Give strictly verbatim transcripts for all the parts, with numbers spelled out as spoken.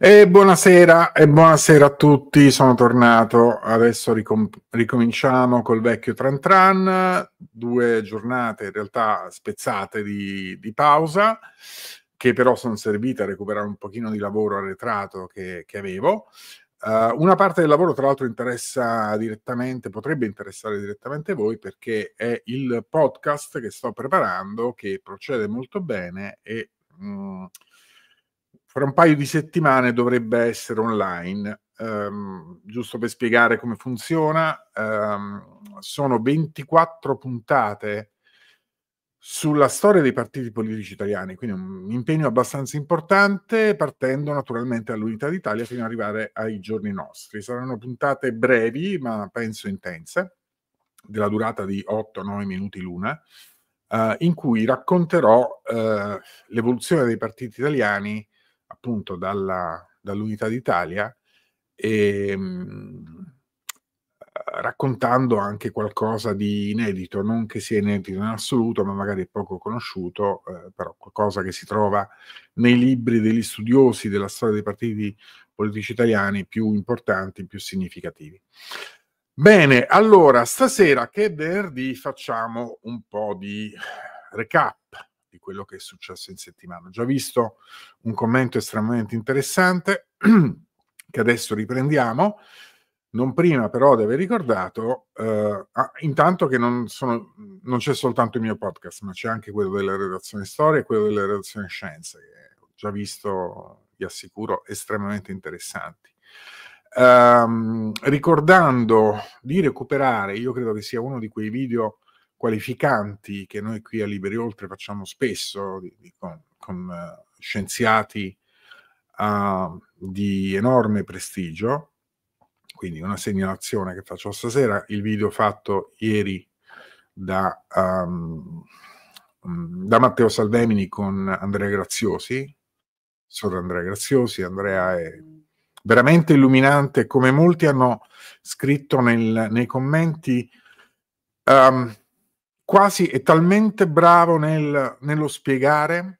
E buonasera, e buonasera a tutti, sono tornato, adesso ricom- ricominciamo col vecchio Tran Tran, due giornate in realtà spezzate di, di pausa, che però sono servite a recuperare un pochino di lavoro arretrato che, che avevo. Uh, una parte del lavoro tra l'altro interessa direttamente, potrebbe interessare direttamente voi, perché è il podcast che sto preparando, che procede molto bene e... Mm, fra un paio di settimane dovrebbe essere online. Um, giusto per spiegare come funziona, um, sono ventiquattro puntate sulla storia dei partiti politici italiani, quindi un impegno abbastanza importante, partendo naturalmente dall'Unità d'Italia fino ad arrivare ai giorni nostri. Saranno puntate brevi, ma penso intense, della durata di otto nove minuti l'una, uh, in cui racconterò uh, l'evoluzione dei partiti italiani appunto dalla, dall'Unità d'Italia e mh, raccontando anche qualcosa di inedito, non che sia inedito in assoluto, ma magari poco conosciuto, eh, però qualcosa che si trova nei libri degli studiosi della storia dei partiti politici italiani più importanti, più significativi. Bene, allora, stasera che è venerdì facciamo un po' di recap di quello che è successo in settimana. Ho già visto un commento estremamente interessante che adesso riprendiamo. Non prima però di aver ricordato, eh, ah, intanto che non, sono, non c'è soltanto il mio podcast, ma c'è anche quello della redazione storia e quello della redazione scienze, che ho già visto, vi assicuro, estremamente interessanti. Um, ricordando di recuperare, io credo che sia uno di quei video qualificanti che noi qui a Liberi Oltre facciamo spesso, di, di, con, con uh, scienziati uh, di enorme prestigio. Quindi una segnalazione che faccio stasera, il video fatto ieri da, um, da Matteo Salvemini con Andrea Graziosi, solo Andrea Graziosi. Andrea è veramente illuminante, come molti hanno scritto nel, nei commenti, um, quasi è talmente bravo nel, nello spiegare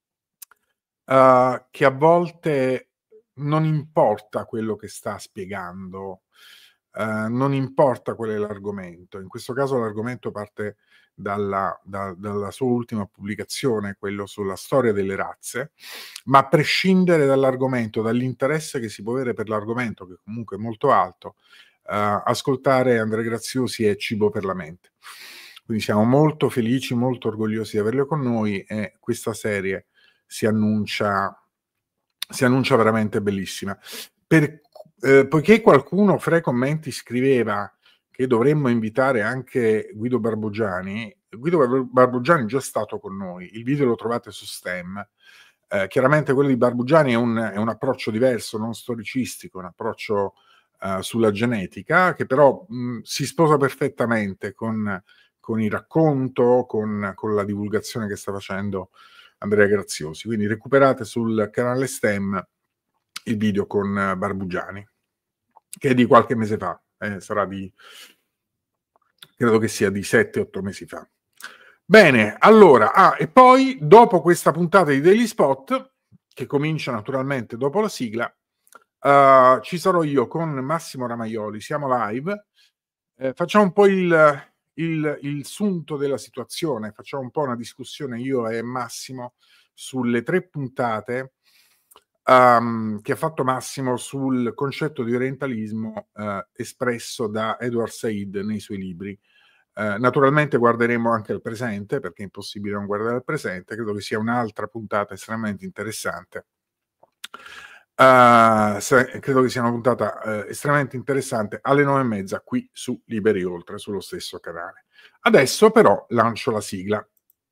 uh, che a volte non importa quello che sta spiegando, uh, non importa qual è l'argomento. In questo caso l'argomento parte dalla, da, dalla sua ultima pubblicazione, quello sulla storia delle razze, ma a prescindere dall'argomento, dall'interesse che si può avere per l'argomento, che comunque è molto alto, uh, ascoltare Andrea Graziosi è cibo per la mente. Quindi siamo molto felici, molto orgogliosi di averlo con noi, e questa serie si annuncia si annuncia veramente bellissima. Per, eh, poiché qualcuno fra i commenti scriveva che dovremmo invitare anche Guido Barbugiani, Guido Barbugiani è già stato con noi, il video lo trovate su STEM. Eh, chiaramente quello di Barbugiani è un, è un approccio diverso, non storicistico, un approccio uh, sulla genetica, che però mh, si sposa perfettamente con, con il racconto, con, con la divulgazione che sta facendo Andrea Graziosi. Quindi recuperate sul canale STEM il video con Barbugiani, che è di qualche mese fa, eh, sarà di, credo che sia di sette otto mesi fa. Bene, allora, ah, e poi dopo questa puntata di Daily Spot, che comincia naturalmente dopo la sigla, uh, ci sarò io con Massimo Ramaioli, siamo live, eh, facciamo un po' il, il, il sunto della situazione, facciamo un po' una discussione io e Massimo sulle tre puntate um, che ha fatto Massimo sul concetto di orientalismo uh, espresso da Edward Said nei suoi libri. Uh, naturalmente guarderemo anche al presente, perché è impossibile non guardare al presente. Credo che sia un'altra puntata estremamente interessante. Uh, se, credo che sia una puntata uh, estremamente interessante alle nove e mezza qui su Liberi Oltre, sullo stesso canale. Adesso però lancio la sigla.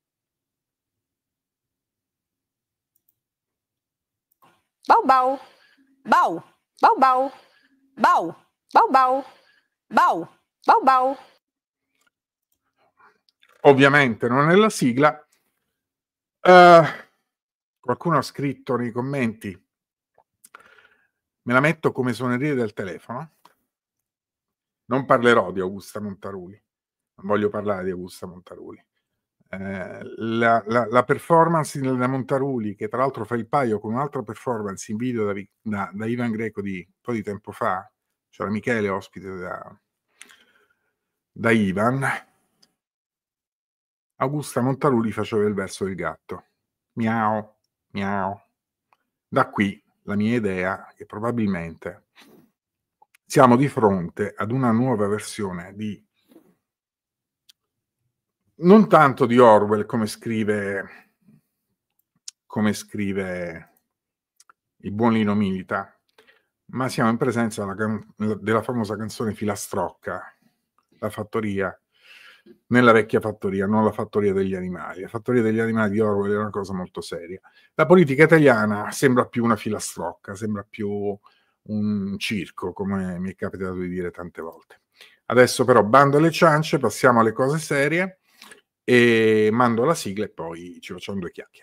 Bau bau, bau, bau bau, bau, bau bau, bau, bau bau. Ovviamente non è la sigla. Uh, qualcuno ha scritto nei commenti: me la metto come suoneria del telefono. Non parlerò di Augusta Montaruli, non voglio parlare di Augusta Montaruli. Eh, la, la, la performance da Montaruli, che tra l'altro fa il paio con un'altra performance in video da, da, da Ivan Greco di un po' di tempo fa, c'era Michele ospite da, da Ivan. Augusta Montaruli faceva il verso del gatto, miau, miau. Da qui la mia idea che probabilmente siamo di fronte ad una nuova versione di, non tanto di Orwell come scrive come scrive il buon Lino Milita, ma siamo in presenza della, della famosa canzone Filastrocca, La fattoria, nella vecchia fattoria, non la fattoria degli animali. La fattoria degli animali di Orwell è una cosa molto seria. La politica italiana sembra più una filastrocca, sembra più un circo, come mi è capitato di dire tante volte. Adesso però bando alle ciance, passiamo alle cose serie e mando la sigla e poi ci facciamo due chiacchiere.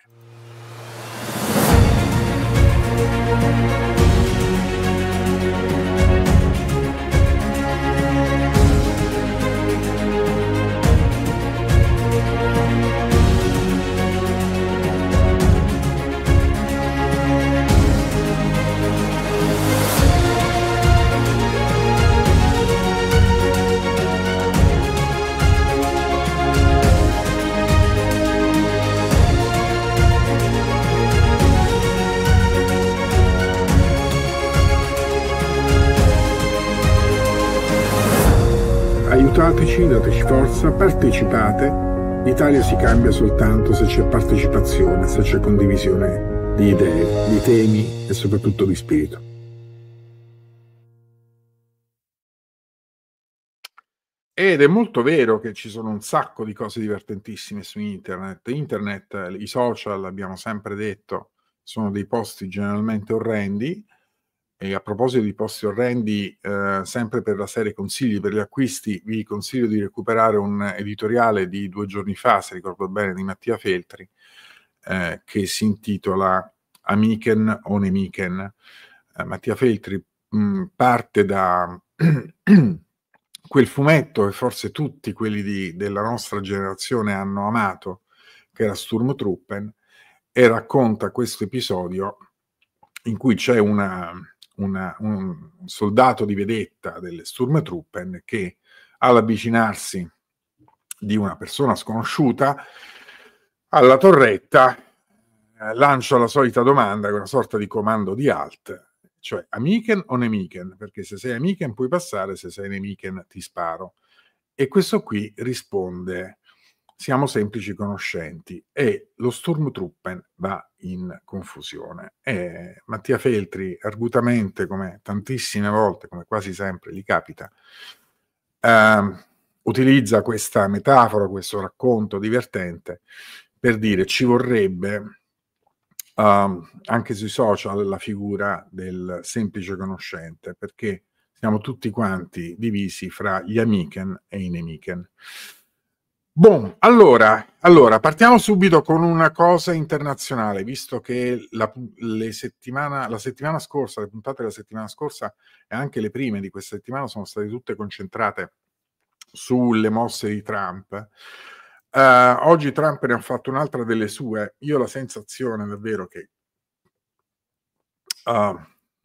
Aiutateci, dateci forza, partecipate. L'Italia si cambia soltanto se c'è partecipazione, se c'è condivisione di idee, di temi e soprattutto di spirito. Ed è molto vero che ci sono un sacco di cose divertentissime su internet. Internet, i social, abbiamo sempre detto, sono dei posti generalmente orrendi. E a proposito di posti orrendi, eh, sempre per la serie consigli per gli acquisti, vi consiglio di recuperare un editoriale di due giorni fa, se ricordo bene, di Mattia Feltri, eh, che si intitola Amichen o Nemichen. Eh, Mattia Feltri mh, parte da quel fumetto che forse tutti quelli di, della nostra generazione hanno amato, che era Sturmtruppen, e racconta questo episodio in cui c'è una... Una, un soldato di vedetta delle Sturmtruppen che all'avvicinarsi di una persona sconosciuta alla torretta eh, lancia la solita domanda, una sorta di comando di alt, cioè Amichen o Nemichen, perché se sei Amichen puoi passare, se sei Nemichen ti sparo. E questo qui risponde: siamo semplici conoscenti, e lo Sturmtruppen va in confusione. E Mattia Feltri, argutamente, come tantissime volte, come quasi sempre gli capita, eh, utilizza questa metafora, questo racconto divertente per dire ci vorrebbe uh, anche sui social la figura del semplice conoscente, perché siamo tutti quanti divisi fra gli Amichen e i Nemichen. Bon, allora, allora, partiamo subito con una cosa internazionale, visto che la, le settimana, la settimana scorsa, le puntate della settimana scorsa e anche le prime di questa settimana sono state tutte concentrate sulle mosse di Trump. Uh, oggi Trump ne ha fatto un'altra delle sue. Io ho la sensazione davvero che, uh,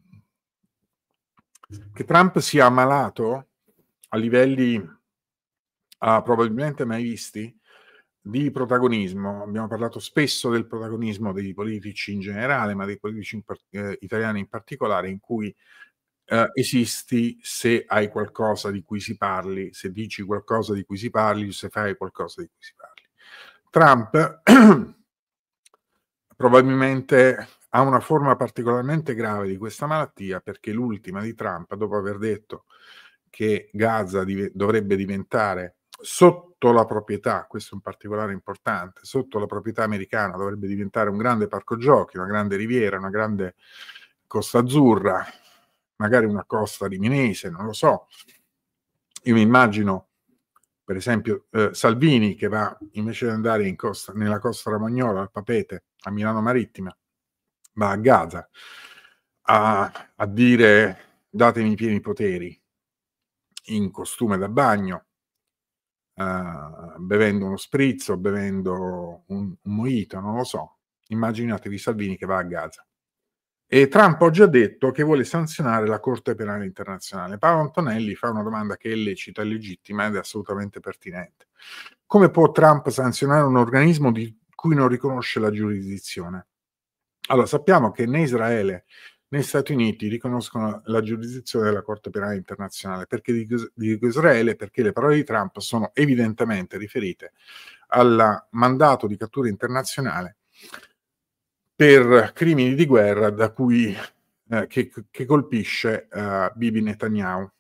che Trump sia ammalato a livelli uh, probabilmente mai visti di protagonismo. Abbiamo parlato spesso del protagonismo dei politici in generale, ma dei politici in par- eh, italiani in particolare, in cui eh, esisti se hai qualcosa di cui si parli, se dici qualcosa di cui si parli, se fai qualcosa di cui si parli. Trump probabilmente ha una forma particolarmente grave di questa malattia, perché l'ultima di Trump, dopo aver detto che Gaza div- dovrebbe diventare sotto la proprietà, questo è un particolare importante, sotto la proprietà americana dovrebbe diventare un grande parco giochi, una grande riviera, una grande Costa Azzurra, magari una costa riminese, non lo so. Io mi immagino, per esempio, eh, Salvini che va, invece di andare in costa, nella Costa Romagnola, al Papete, a Milano Marittima, va a Gaza a, a dire datemi i pieni poteri, in costume da bagno, uh, bevendo uno spritz o bevendo un, un mojito, non lo so. Immaginatevi Salvini che va a Gaza. E Trump oggi ha detto che vuole sanzionare la Corte Penale Internazionale. Paolo Antonelli fa una domanda che è lecita, è legittima ed è assolutamente pertinente. Come può Trump sanzionare un organismo di cui non riconosce la giurisdizione? Allora, sappiamo che né Israele né gli Stati Uniti riconoscono la giurisdizione della Corte Penale Internazionale. Perché dico Israele? Perché le parole di Trump sono evidentemente riferite al mandato di cattura internazionale per crimini di guerra da cui, eh, che, che colpisce uh, Bibi Netanyahu.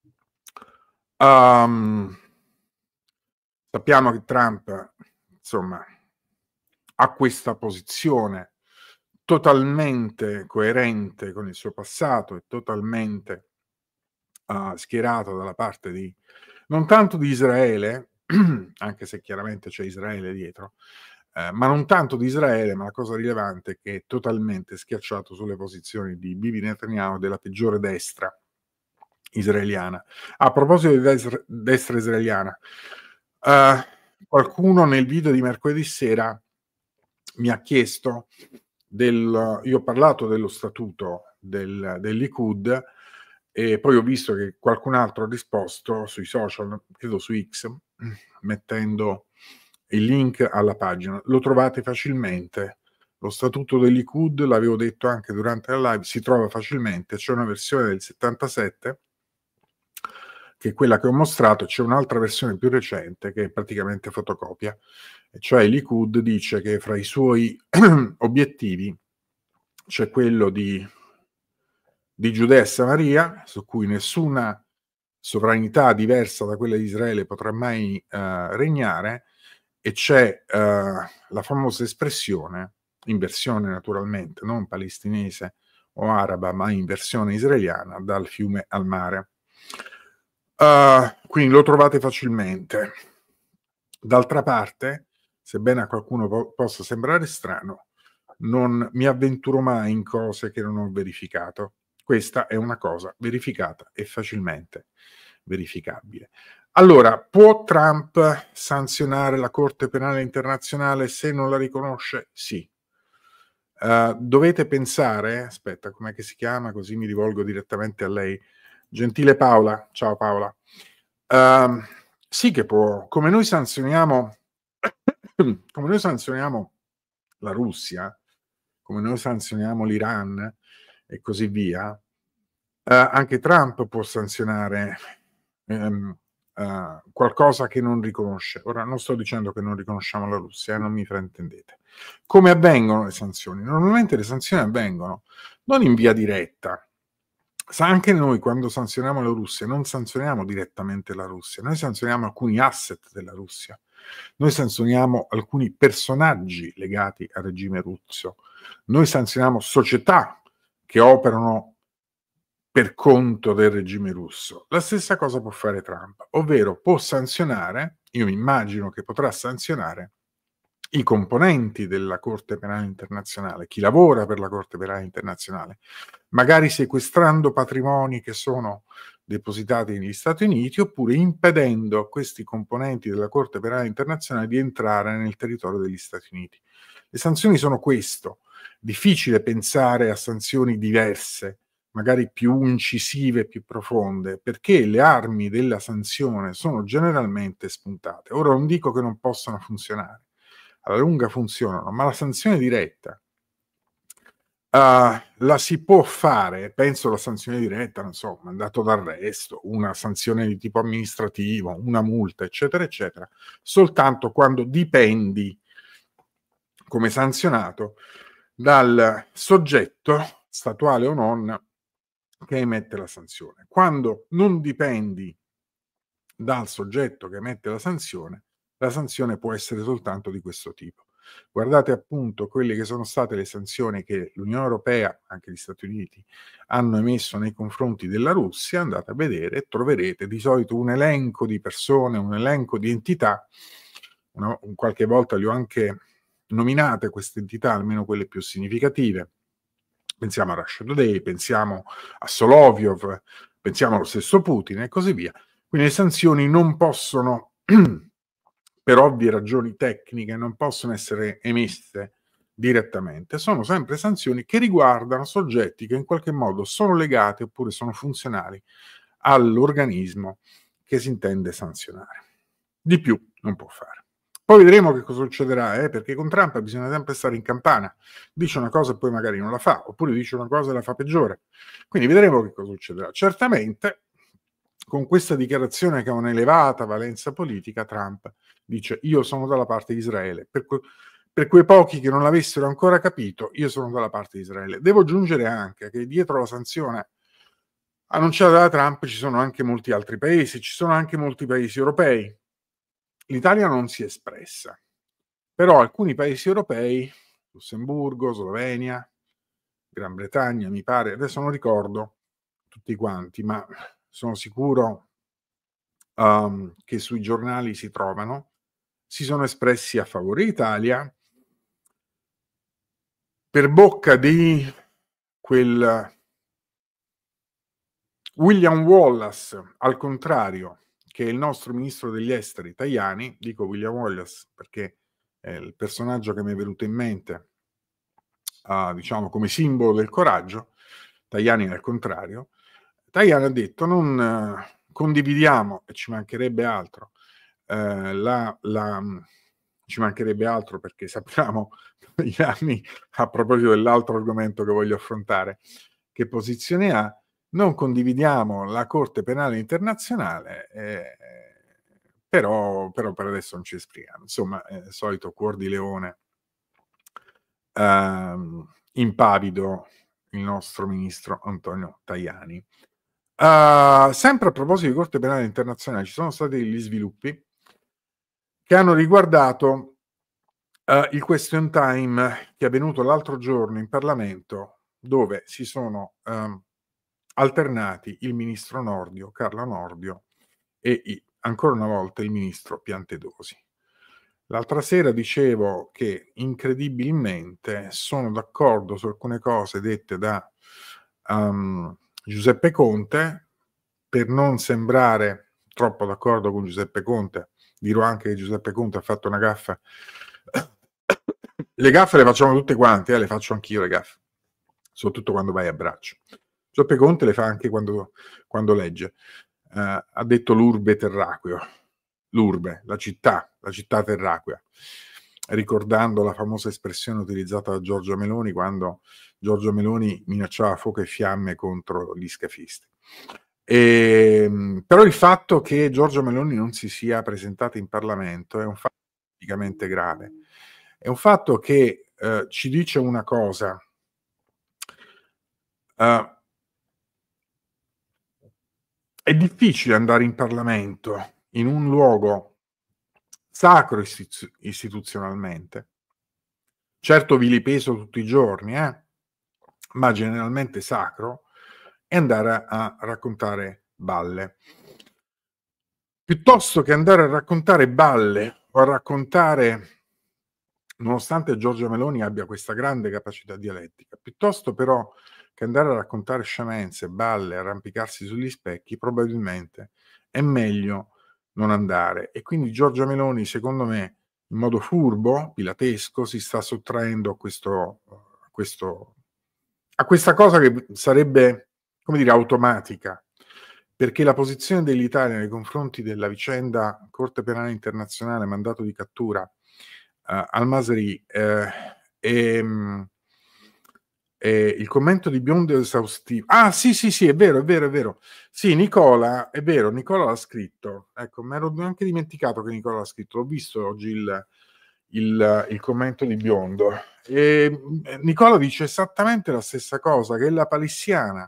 Um, sappiamo che Trump, insomma, ha questa posizione totalmente coerente con il suo passato e totalmente uh, schierato dalla parte di, non tanto di Israele, anche se chiaramente c'è Israele dietro, Eh, ma non tanto di Israele, ma la cosa rilevante è che è totalmente schiacciato sulle posizioni di Bibi Netanyahu, della peggiore destra israeliana. A proposito di destra, destra israeliana, eh, qualcuno nel video di mercoledì sera mi ha chiesto, del, io ho parlato dello statuto del, del Likud e poi ho visto che qualcun altro ha risposto sui social, credo su X, mettendo il link alla pagina. Lo trovate facilmente. Lo statuto del Likud, l'avevo detto anche durante la live, si trova facilmente. C'è una versione del settantasette, che è quella che ho mostrato, c'è un'altra versione più recente che è praticamente fotocopia. E cioè il Likud dice che fra i suoi obiettivi c'è quello di, di Giudea e Samaria, su cui nessuna sovranità diversa da quella di Israele potrà mai uh, regnare, e c'è uh, la famosa espressione, in versione naturalmente non palestinese o araba, ma in versione israeliana, dal fiume al mare. Uh, quindi lo trovate facilmente. D'altra parte, sebbene a qualcuno po- possa sembrare strano, non mi avventuro mai in cose che non ho verificato. Questa è una cosa verificata e facilmente verificabile. Allora, può Trump sanzionare la Corte Penale Internazionale se non la riconosce? Sì. Uh, dovete pensare, aspetta, com'è che si chiama? Così mi rivolgo direttamente a lei. Gentile Paola, ciao Paola. Uh, sì che può, come noi sanzioniamo, come noi sanzioniamo la Russia, come noi sanzioniamo l'Iran e così via, uh, anche Trump può sanzionare um, Uh, qualcosa che non riconosce. Ora non sto dicendo che non riconosciamo la Russia, eh, non mi fraintendete. Come avvengono le sanzioni? Normalmente le sanzioni avvengono non in via diretta. Sa, anche noi quando sanzioniamo la Russia non sanzioniamo direttamente la Russia, noi sanzioniamo alcuni asset della Russia, noi sanzioniamo alcuni personaggi legati al regime russo, noi sanzioniamo società che operano per conto del regime russo. La stessa cosa può fare Trump, ovvero può sanzionare, io mi immagino che potrà sanzionare i componenti della Corte Penale Internazionale, chi lavora per la Corte Penale Internazionale, magari sequestrando patrimoni che sono depositati negli Stati Uniti, oppure impedendo a questi componenti della Corte Penale Internazionale di entrare nel territorio degli Stati Uniti. Le sanzioni sono questo. Difficile pensare a sanzioni diverse, magari più incisive, più profonde, perché le armi della sanzione sono generalmente spuntate. Ora non dico che non possano funzionare, alla lunga funzionano, ma la sanzione diretta uh, la si può fare, penso alla sanzione diretta, non so, mandato d'arresto, una sanzione di tipo amministrativo, una multa, eccetera, eccetera, soltanto quando dipendi come sanzionato dal soggetto, statuale o non, che emette la sanzione. Quando non dipendi dal soggetto che emette la sanzione, la sanzione può essere soltanto di questo tipo. Guardate appunto quelle che sono state le sanzioni che l'Unione Europea, anche gli Stati Uniti, hanno emesso nei confronti della Russia, andate a vedere e troverete di solito un elenco di persone, un elenco di entità, una, qualche volta le ho anche nominate queste entità, almeno quelle più significative. Pensiamo a Russia Today, pensiamo a Solovyov, pensiamo allo stesso Putin e così via. Quindi le sanzioni non possono per ovvie ragioni tecniche non possono essere emesse direttamente, sono sempre sanzioni che riguardano soggetti che in qualche modo sono legati oppure sono funzionali all'organismo che si intende sanzionare. Di più non può fare. Poi vedremo che cosa succederà, eh, perché con Trump bisogna sempre stare in campana. Dice una cosa e poi magari non la fa, oppure dice una cosa e la fa peggiore. Quindi vedremo che cosa succederà. Certamente, con questa dichiarazione che ha un'elevata valenza politica, Trump dice: io sono dalla parte di Israele. Per, que- per quei pochi che non l'avessero ancora capito, io sono dalla parte di Israele. Devo aggiungere anche che dietro la sanzione annunciata da Trump ci sono anche molti altri paesi, ci sono anche molti paesi europei. L'Italia non si è espressa, però alcuni paesi europei, Lussemburgo, Slovenia, Gran Bretagna, mi pare, adesso non ricordo tutti quanti, ma sono sicuro um, che sui giornali si trovano, si sono espressi a favore d'Italia per bocca di quel William Wallace, al contrario, che è il nostro ministro degli esteri Tajani. Dico William Wallace perché è il personaggio che mi è venuto in mente, uh, diciamo, come simbolo del coraggio. Tajani è al contrario. Tajani ha detto: non uh, condividiamo, e ci mancherebbe altro, uh, la, la, ci mancherebbe altro perché sappiamo negli anni, a proposito dell'altro argomento che voglio affrontare, che posizione ha. Non condividiamo la Corte Penale Internazionale, eh, però, però per adesso non ci esprimiamo. Insomma, è il solito cuor di leone, ehm, impavido il nostro ministro Antonio Tajani. Uh, sempre a proposito di Corte Penale Internazionale, ci sono stati degli sviluppi che hanno riguardato uh, il question time che è avvenuto l'altro giorno in Parlamento, dove si sono um, alternati il ministro Nordio, Carlo Nordio, e i, ancora una volta il ministro Piantedosi. L'altra sera dicevo che incredibilmente sono d'accordo su alcune cose dette da um, Giuseppe Conte. Per non sembrare troppo d'accordo con Giuseppe Conte, dirò anche che Giuseppe Conte ha fatto una gaffa. Le gaffe le facciamo tutte quante, eh, le faccio anch'io le gaffe, soprattutto quando vai a braccio. Giuseppe Conte le fa anche quando, quando legge. Uh, ha detto l'urbe terraqueo, l'urbe, la città, la città terraquea, ricordando la famosa espressione utilizzata da Giorgia Meloni quando Giorgia Meloni minacciava fuoco e fiamme contro gli scafisti. E, però il fatto che Giorgia Meloni non si sia presentata in Parlamento è un fatto praticamente grave. È un fatto che uh, ci dice una cosa. Uh, È difficile andare in Parlamento, in un luogo sacro istitu- istituzionalmente, certo vilipeso tutti i giorni, eh? ma generalmente sacro, e andare a raccontare balle. Piuttosto che andare a raccontare balle o a raccontare, nonostante Giorgia Meloni abbia questa grande capacità dialettica, piuttosto però che andare a raccontare scemenze, balle, arrampicarsi sugli specchi, probabilmente è meglio non andare. E quindi Giorgia Meloni, secondo me, in modo furbo, pilatesco, si sta sottraendo a questo, a questo, a questa cosa che sarebbe, come dire, automatica, perché la posizione dell'Italia nei confronti della vicenda Corte Penale Internazionale, mandato di cattura uh, al-Masri, eh, e, e il commento di Biondo esaustivo. Ah, sì, sì, sì, è vero, è vero, è vero. Sì, Nicola, è vero, Nicola l'ha scritto. Ecco, mi ero anche dimenticato che Nicola l'ha scritto. L'ho visto oggi il, il, il commento di Biondo. E Nicola dice esattamente la stessa cosa, che la palissiana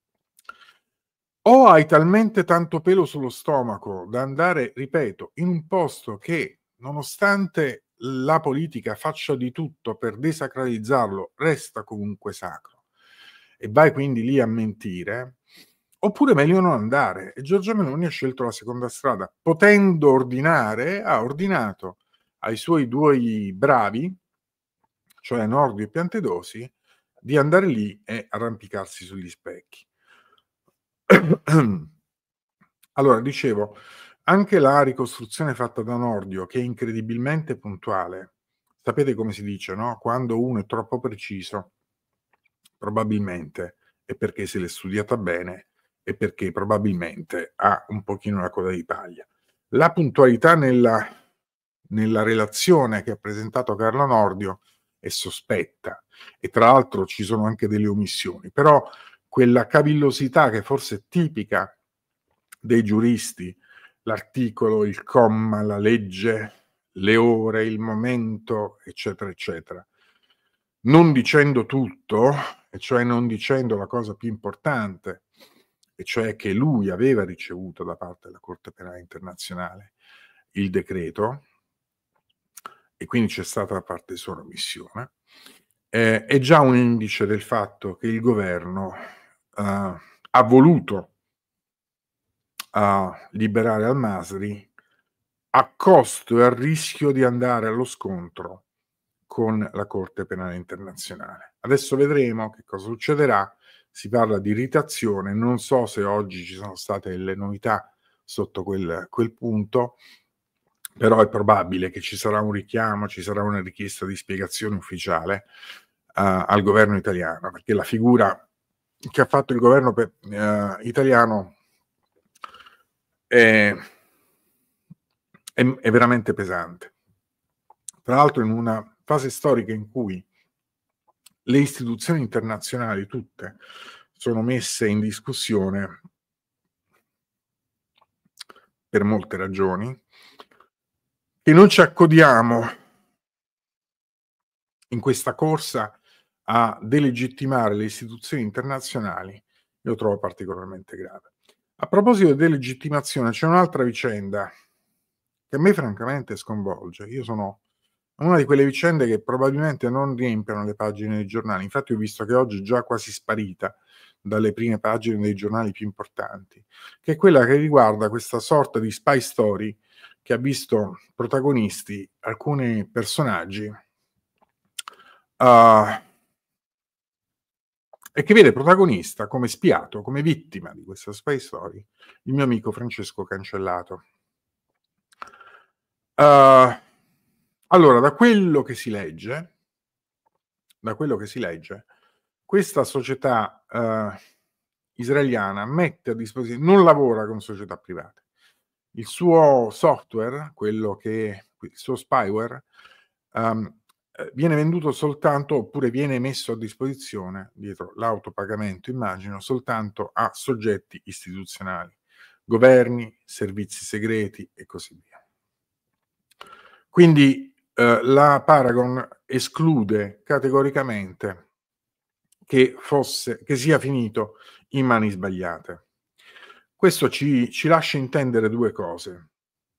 o hai talmente tanto pelo sullo stomaco da andare, ripeto, in un posto che, nonostante la politica faccia di tutto per desacralizzarlo, resta comunque sacro, e vai quindi lì a mentire, oppure meglio non andare. E Giorgia Meloni ha scelto la seconda strada, potendo ordinare, ha ordinato ai suoi due bravi, cioè Nordio e Piantedosi, di andare lì e arrampicarsi sugli specchi. Allora, dicevo, anche la ricostruzione fatta da Nordio, che è incredibilmente puntuale, sapete come si dice, no? Quando uno è troppo preciso, probabilmente è perché se l'è studiata bene e perché probabilmente ha un pochino la coda di paglia. La puntualità nella, nella relazione che ha presentato Carlo Nordio è sospetta, e tra l'altro ci sono anche delle omissioni, però quella cavillosità che forse è tipica dei giuristi, l'articolo, il comma, la legge, le ore, il momento, eccetera, eccetera, non dicendo tutto, e cioè non dicendo la cosa più importante, e cioè che lui aveva ricevuto da parte della Corte Penale Internazionale il decreto, e quindi c'è stata da parte sua un'omissione, eh, è già un indice del fatto che il governo eh, ha voluto a liberare Al-Masri a costo e a rischio di andare allo scontro con la Corte Penale Internazionale. Adesso vedremo che cosa succederà. Si parla di irritazione, non so se oggi ci sono state delle novità sotto quel, quel punto, però è probabile che ci sarà un richiamo, ci sarà una richiesta di spiegazione ufficiale uh, al governo italiano, perché la figura che ha fatto il governo per, uh, italiano è, è, è veramente pesante. Tra l'altro in una fase storica in cui le istituzioni internazionali tutte sono messe in discussione per molte ragioni, e non ci accodiamo in questa corsa a delegittimare le istituzioni internazionali, io trovo particolarmente grave. A proposito di delegittimazione, c'è un'altra vicenda che a me francamente sconvolge. Io sono una di quelle vicende che probabilmente non riempiono le pagine dei giornali. Infatti ho visto che oggi è già quasi sparita dalle prime pagine dei giornali più importanti, che è quella che riguarda questa sorta di spy story che ha visto protagonisti alcuni personaggi uh, e che vede protagonista come spiato, come vittima di questa spy story, il mio amico Francesco Cancellato. Uh, allora, da quello che si legge, da quello che si legge, questa società uh, israeliana mette a disposizione, non lavora con società private. Il suo software, quello che il suo spyware, um, viene venduto soltanto, oppure viene messo a disposizione, dietro l'autopagamento immagino, soltanto a soggetti istituzionali, governi, servizi segreti e così via. Quindi eh, la Paragon esclude categoricamente che, fosse, che sia finito in mani sbagliate. Questo ci, ci lascia intendere due cose.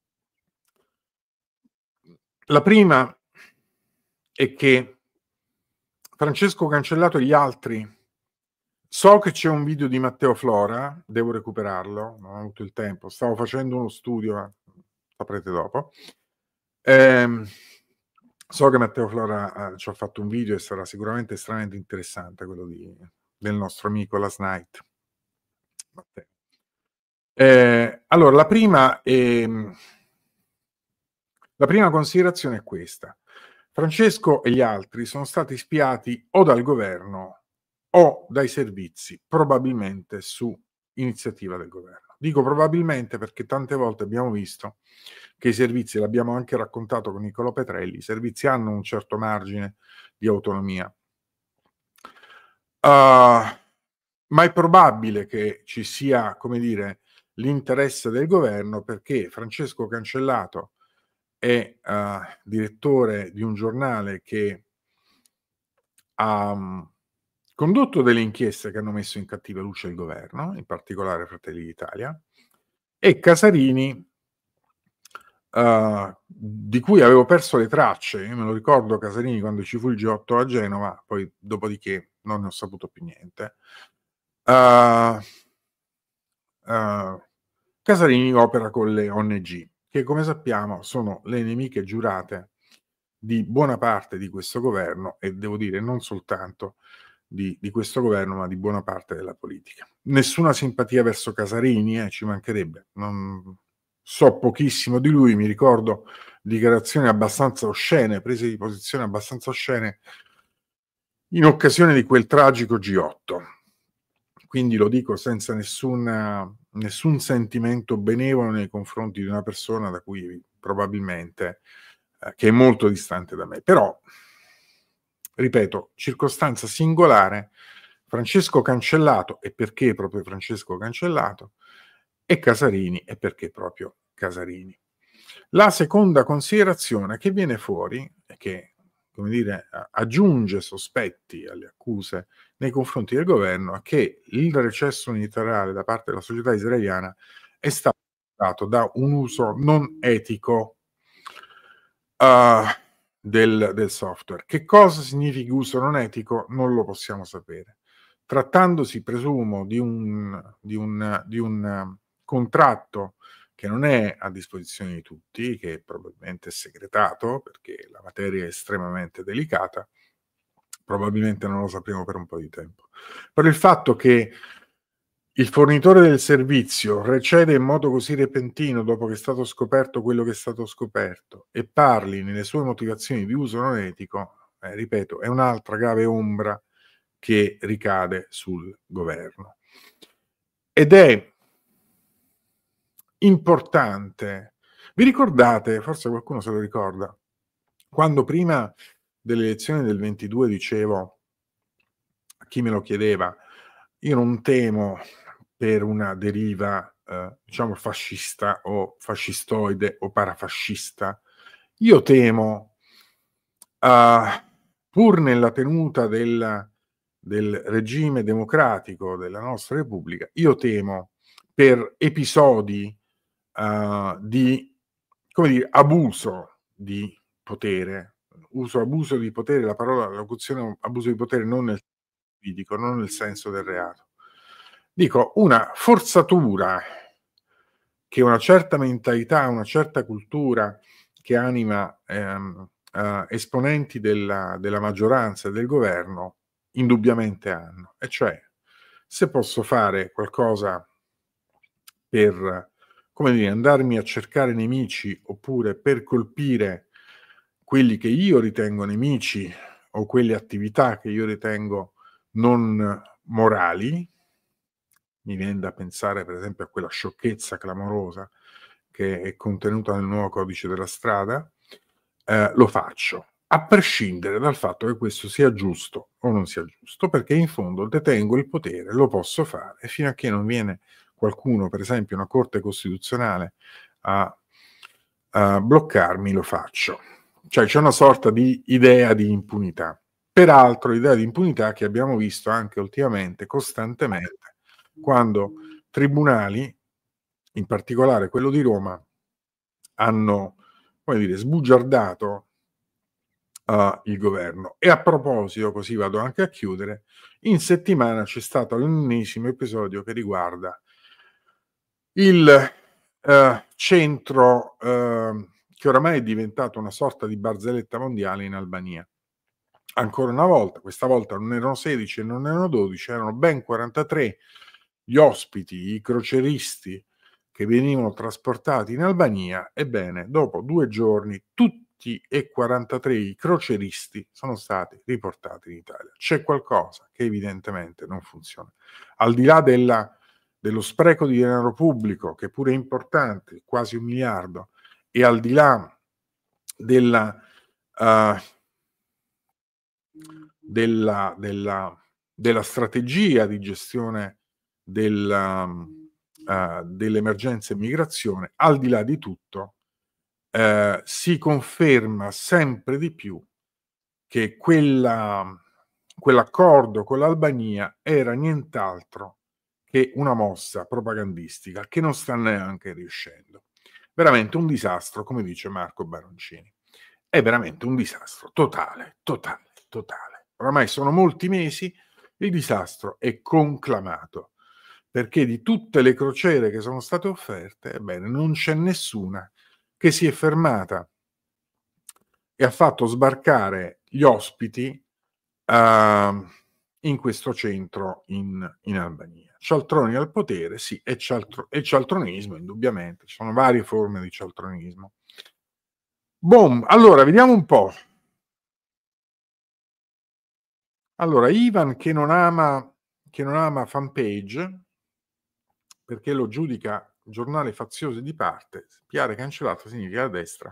La prima è che Francesco Cancellato e gli altri, so che c'è un video di Matteo Flora, devo recuperarlo, non ho avuto il tempo, stavo facendo uno studio, ma saprete dopo. Eh, so che Matteo Flora eh, ci ha fatto un video e sarà sicuramente estremamente interessante, quello di, del nostro amico Last Night. Matteo. Eh, allora, la prima, è, la prima considerazione è questa. Francesco e gli altri sono stati spiati o dal governo o dai servizi, probabilmente su iniziativa del governo. Dico probabilmente perché tante volte abbiamo visto che i servizi, l'abbiamo anche raccontato con Niccolò Petrelli, i servizi hanno un certo margine di autonomia. Uh, ma è probabile che ci sia, come dire, l'interesse del governo, perché Francesco Cancellato è uh, direttore di un giornale che ha um, condotto delle inchieste che hanno messo in cattiva luce il governo, in particolare Fratelli d'Italia, e Casarini, uh, di cui avevo perso le tracce. Io me lo ricordo Casarini quando ci fu il G otto a Genova, poi dopodiché non ne ho saputo più niente. Uh, uh, Casarini opera con le O N G, che come sappiamo sono le nemiche giurate di buona parte di questo governo, e devo dire non soltanto di, di questo governo, ma di buona parte della politica. Nessuna simpatia verso Casarini, eh, ci mancherebbe, non, so pochissimo di lui, mi ricordo dichiarazioni abbastanza oscene, prese di posizione abbastanza oscene in occasione di quel tragico G otto. Quindi lo dico senza nessuna, nessun sentimento benevolo nei confronti di una persona da cui probabilmente eh, che è molto distante da me. Però, ripeto, circostanza singolare, Francesco Cancellato, e perché proprio Francesco Cancellato, e Casarini, e perché proprio Casarini. La seconda considerazione che viene fuori, e che, come dire, aggiunge sospetti alle accuse nei confronti del governo, è che il recesso unilaterale da parte della società israeliana è stato dato da un uso non etico uh, del, del software. Che cosa significa uso non etico? Non lo possiamo sapere. Trattandosi, presumo, di un, di un, di un contratto che non è a disposizione di tutti, che probabilmente è segretato perché la materia è estremamente delicata, probabilmente non lo sapremo per un po' di tempo. Però il fatto che il fornitore del servizio recede in modo così repentino dopo che è stato scoperto quello che è stato scoperto e parli nelle sue motivazioni di uso non etico, eh, ripeto, è un'altra grave ombra che ricade sul governo. Ed è importante. Vi ricordate, forse qualcuno se lo ricorda, quando prima delle elezioni del ventidue dicevo a chi me lo chiedeva, io non temo per una deriva eh, diciamo fascista o fascistoide o parafascista, io temo uh, pur nella tenuta del, del regime democratico della nostra Repubblica, io temo per episodi uh, di, come dire, abuso di potere, uso abuso di potere, la parola, la locuzione abuso di potere non nel giuridico, non nel senso del reato. Dico, una forzatura che una certa mentalità, una certa cultura che anima ehm, eh, esponenti della, della maggioranza e del governo indubbiamente hanno. E cioè, se posso fare qualcosa per, come dire, andarmi a cercare nemici oppure per colpire quelli che io ritengo nemici o quelle attività che io ritengo non morali, mi viene da pensare per esempio a quella sciocchezza clamorosa che è contenuta nel nuovo codice della strada, eh, lo faccio, a prescindere dal fatto che questo sia giusto o non sia giusto, perché in fondo detengo il potere, lo posso fare, e fino a che non viene qualcuno, per esempio una Corte Costituzionale, a, a bloccarmi, lo faccio. Cioè c'è una sorta di idea di impunità. Peraltro, idea di impunità che abbiamo visto anche ultimamente, costantemente, quando tribunali, in particolare quello di Roma, hanno, come dire, sbugiardato uh, il governo. E a proposito, così vado anche a chiudere, in settimana c'è stato l'ennesimo episodio che riguarda il uh, centro uh, che oramai è diventato una sorta di barzelletta mondiale in Albania. Ancora una volta, questa volta non erano sedici e non erano dodici, erano ben quarantatré gli ospiti, i croceristi che venivano trasportati in Albania. Ebbene, dopo due giorni tutti e quarantatré i croceristi sono stati riportati in Italia. C'è qualcosa che evidentemente non funziona. Al di là della, dello spreco di denaro pubblico, che pure è importante, quasi un miliardo, e al di là della... Uh, Della, della, della strategia di gestione della, uh, dell'emergenza immigrazione, al di là di tutto, uh, si conferma sempre di più che quella, quell'accordo con l'Albania era nient'altro che una mossa propagandistica che non sta neanche riuscendo. Veramente un disastro, come dice Marco Baroncini. È veramente un disastro totale, totale, totale. Oramai sono molti mesi, il disastro è conclamato, perché di tutte le crociere che sono state offerte, ebbene, non c'è nessuna che si è fermata e ha fatto sbarcare gli ospiti uh, in questo centro in, in Albania. cialtroni al potere, sì, è, cialtro, è cialtronismo, indubbiamente, ci sono varie forme di cialtronismo. Boom, allora, vediamo un po'. Allora, Ivan che non ama, che non ama Fanpage, perché lo giudica giornale fazioso di parte, spiare cancellato significa a destra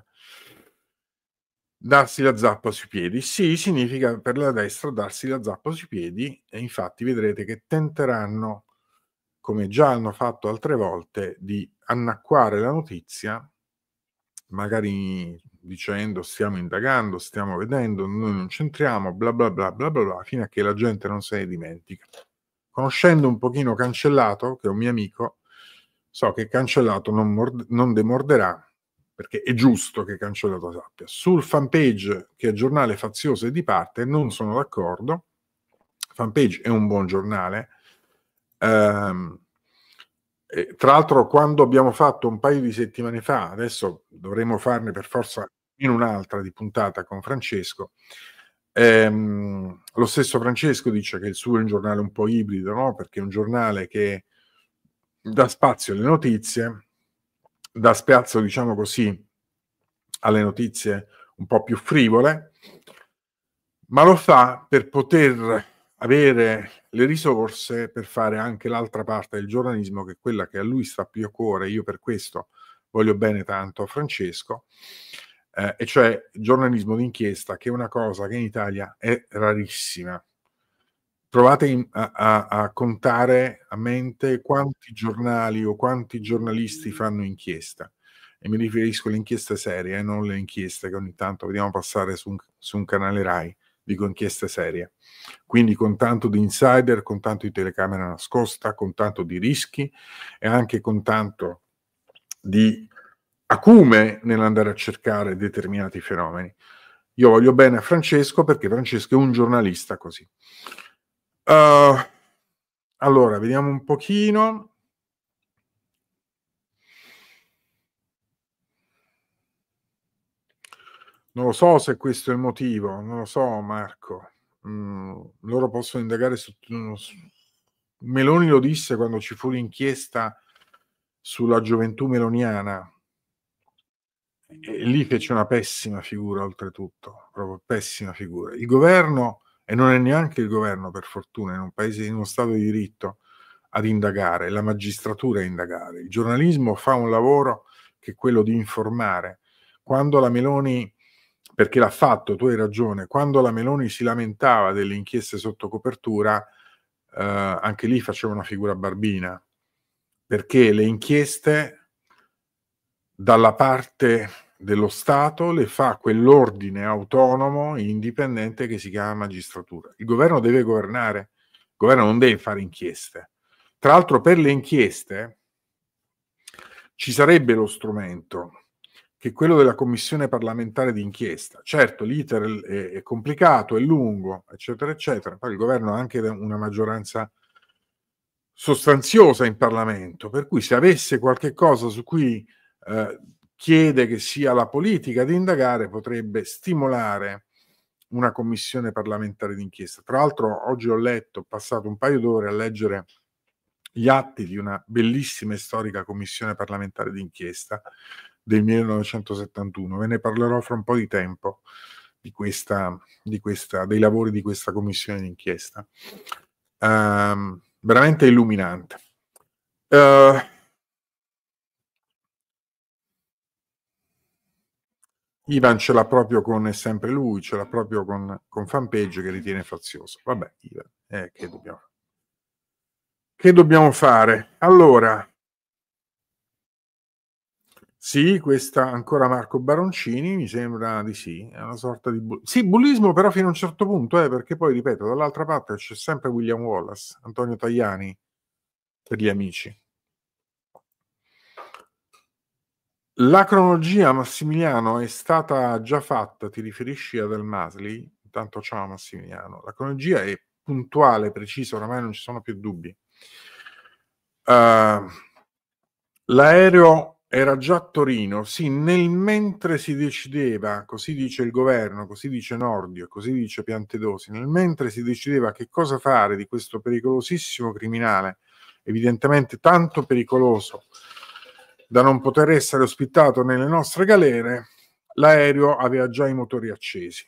darsi la zappa sui piedi. Sì, significa per la destra darsi la zappa sui piedi, e infatti vedrete che tenteranno, come già hanno fatto altre volte, di annacquare la notizia, magari dicendo stiamo indagando, stiamo vedendo, noi non c'entriamo, bla bla bla bla bla bla, fino a che la gente non se ne dimentica. Conoscendo un pochino Cancellato, che è un mio amico, so che Cancellato non, mord- non demorderà, perché è giusto che Cancellato sappia. Sul Fanpage, che è giornale fazioso e di parte, non sono d'accordo. Fanpage è un buon giornale. Ehm, e, tra l'altro, quando abbiamo fatto un paio di settimane fa, adesso dovremo farne per forza in un'altra di puntata con Francesco, ehm, lo stesso Francesco dice che il suo è un giornale un po' ibrido, no? Perché è un giornale che dà spazio alle notizie, dà spazio, diciamo così, alle notizie un po' più frivole, ma lo fa per poter avere le risorse per fare anche l'altra parte del giornalismo, che è quella che a lui sta più a cuore. Io per questo voglio bene tanto a Francesco, eh, e cioè giornalismo d'inchiesta, che è una cosa che in Italia è rarissima. Provate in, a, a, a contare a mente quanti giornali o quanti giornalisti fanno inchiesta, e mi riferisco alle inchieste serie, eh, non le inchieste che ogni tanto vediamo passare su un, su un canale Rai. Dico inchieste serie, quindi con tanto di insider, con tanto di telecamera nascosta, con tanto di rischi e anche con tanto di acume nell'andare a cercare determinati fenomeni. Io voglio bene a Francesco perché Francesco è un giornalista così. Uh, allora, vediamo un pochino. Non lo so se questo è il motivo, non lo so, Marco. Mm, loro possono indagare su, su... Meloni lo disse quando ci fu l'inchiesta sulla gioventù meloniana, e lì fece una pessima figura, oltretutto, proprio pessima figura. Il governo, e non è neanche il governo, per fortuna, in un paese, in uno stato di diritto, ad indagare, la magistratura a indagare. Il giornalismo fa un lavoro che è quello di informare. Quando la Meloni, perché l'ha fatto, tu hai ragione, quando la Meloni si lamentava delle inchieste sotto copertura, eh, anche lì faceva una figura barbina, perché le inchieste dalla parte dello Stato le fa quell'ordine autonomo e indipendente che si chiama magistratura. Il governo deve governare, il governo non deve fare inchieste. Tra l'altro, per le inchieste ci sarebbe lo strumento, che è quello della commissione parlamentare d'inchiesta. Certo, l'iter è, è complicato, è lungo, eccetera, eccetera. Poi il governo ha anche una maggioranza sostanziosa in Parlamento, per cui se avesse qualche cosa su cui eh, chiede che sia la politica ad indagare, potrebbe stimolare una commissione parlamentare d'inchiesta. Tra l'altro oggi ho letto, ho passato un paio d'ore a leggere gli atti di una bellissima e storica commissione parlamentare d'inchiesta del millenovecentosettantuno. Ve ne parlerò fra un po' di tempo di questa, di questa, dei lavori di questa commissione d'inchiesta. Um, veramente illuminante. Uh, Ivan ce l'ha proprio con, è sempre lui, ce l'ha proprio con, con Fanpage che ritiene fazioso. Vabbè, Ivan, eh, che dobbiamo fare? Che dobbiamo fare? Allora, sì, questa ancora Marco Baroncini, mi sembra di sì, è una sorta di... Bu- sì, bullismo però fino a un certo punto, eh, perché poi, ripeto, dall'altra parte c'è sempre William Wallace, Antonio Tajani, per gli amici. La cronologia, Massimiliano, è stata già fatta, ti riferisci ad El Masli? Intanto ciao Massimiliano. La cronologia è puntuale, precisa, oramai non ci sono più dubbi. Uh, l'aereo era già a Torino, sì, nel mentre si decideva, così dice il governo, così dice Nordio, così dice Piantedosi, nel mentre si decideva che cosa fare di questo pericolosissimo criminale evidentemente tanto pericoloso da non poter essere ospitato nelle nostre galere, l'aereo aveva già i motori accesi.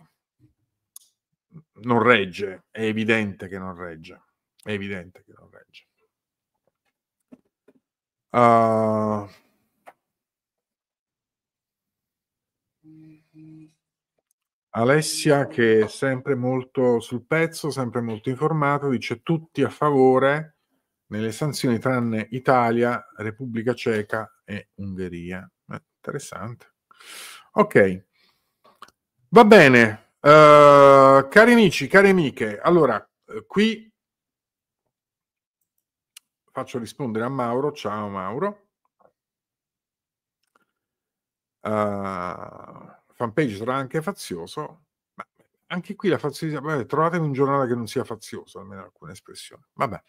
Non regge, è evidente che non regge, è evidente che non regge. Uh, Alessia, che è sempre molto sul pezzo, sempre molto informato, dice tutti a favore nelle sanzioni tranne Italia, Repubblica Ceca e Ungheria. Eh, interessante. Ok, va bene. Uh, cari amici, cari amiche, allora uh, qui faccio rispondere a Mauro. Ciao Mauro. Uh, fanpage sarà anche fazioso, ma anche qui la faziosità, vabbè, trovatevi un giornale che non sia fazioso, almeno alcune espressioni. Vabbè.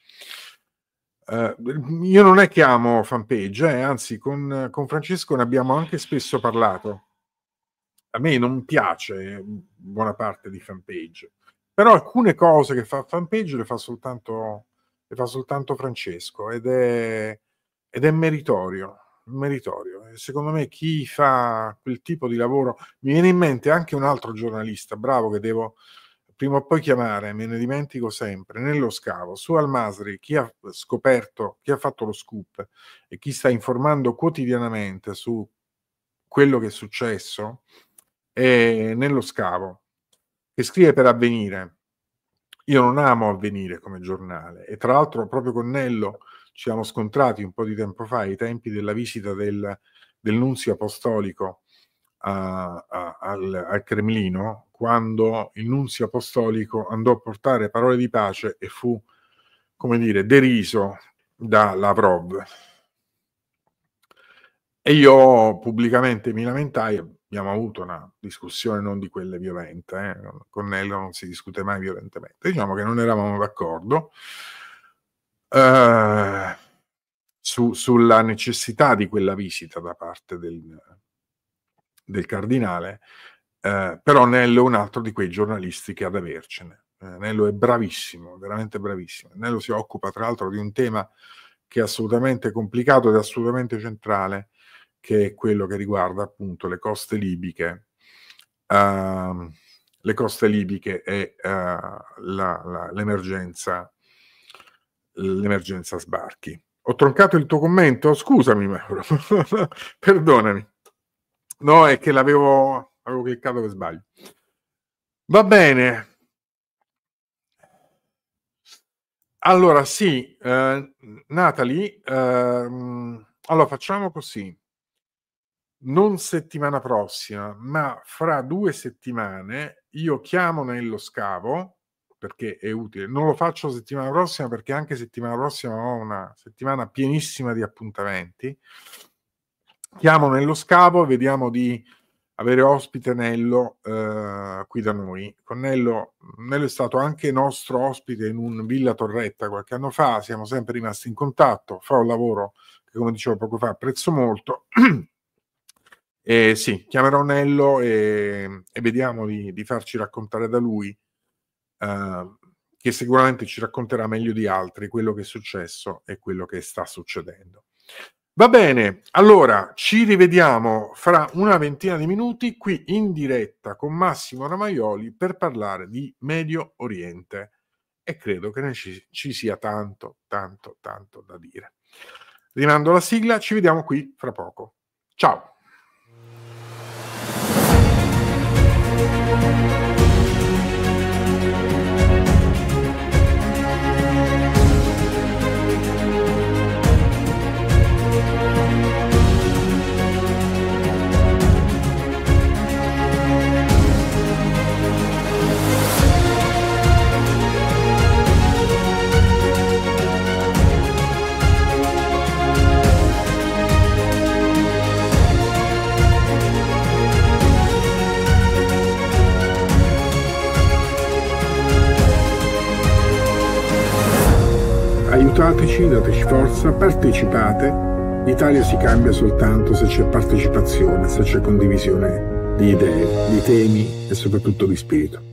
Uh, io non è che amo fanpage, eh, anzi con, con Francesco ne abbiamo anche spesso parlato. A me non piace buona parte di fanpage, però alcune cose che fa fanpage le fa soltanto, le fa soltanto Francesco ed è, ed è meritorio, meritorio. Secondo me chi fa quel tipo di lavoro, mi viene in mente anche un altro giornalista bravo che devo prima o poi chiamare, me ne dimentico sempre, Nello Scavo, su Al-Masri, chi ha scoperto, chi ha fatto lo scoop e chi sta informando quotidianamente su quello che è successo, è Nello Scavo, che scrive per Avvenire. Io non amo Avvenire come giornale e tra l'altro proprio con Nello ci siamo scontrati un po' di tempo fa, ai tempi della visita del, del nunzio apostolico a, a, al, al Cremlino, quando il nunzio apostolico andò a portare parole di pace e fu, come dire, deriso da Lavrov. E io pubblicamente mi lamentai, abbiamo avuto una discussione non di quelle violente, eh? Con Nello non si discute mai violentemente, diciamo che non eravamo d'accordo eh, su, sulla necessità di quella visita da parte del, del cardinale, eh, però Nello è un altro di quei giornalisti che ha da avercene. Eh, Nello è bravissimo, veramente bravissimo. Nello si occupa tra l'altro di un tema che è assolutamente complicato ed è assolutamente centrale, che è quello che riguarda appunto le coste libiche, uh, le coste libiche e uh, la, la, l'emergenza, l'emergenza sbarchi. Ho troncato il tuo commento? Scusami Mauro, perdonami. No, è che l'avevo avevo cliccato per sbaglio. Va bene. Allora sì, eh, Natalie, eh, allora facciamo così. Non settimana prossima, ma fra due settimane io chiamo Nello Scavo, perché è utile. Non lo faccio settimana prossima perché anche settimana prossima ho una settimana pienissima di appuntamenti. Chiamo Nello Scavo e vediamo di avere ospite Nello eh, qui da noi. Con Nello, Nello è stato anche nostro ospite in un Villa Torretta qualche anno fa, siamo sempre rimasti in contatto, fa un lavoro che, come dicevo poco fa, apprezzo molto. E sì, chiamerò Nello e, e vediamo di, di farci raccontare da lui, eh, che sicuramente ci racconterà meglio di altri quello che è successo e quello che sta succedendo. Va bene, allora ci rivediamo fra una ventina di minuti qui in diretta con Massimo Ramaioli per parlare di Medio Oriente e credo che ne ci, ci sia tanto, tanto, tanto da dire. Rimando la sigla, ci vediamo qui fra poco. Ciao! Aiutateci, dateci forza, partecipate. L'Italia si cambia soltanto se c'è partecipazione, se c'è condivisione di idee, di temi e soprattutto di spirito.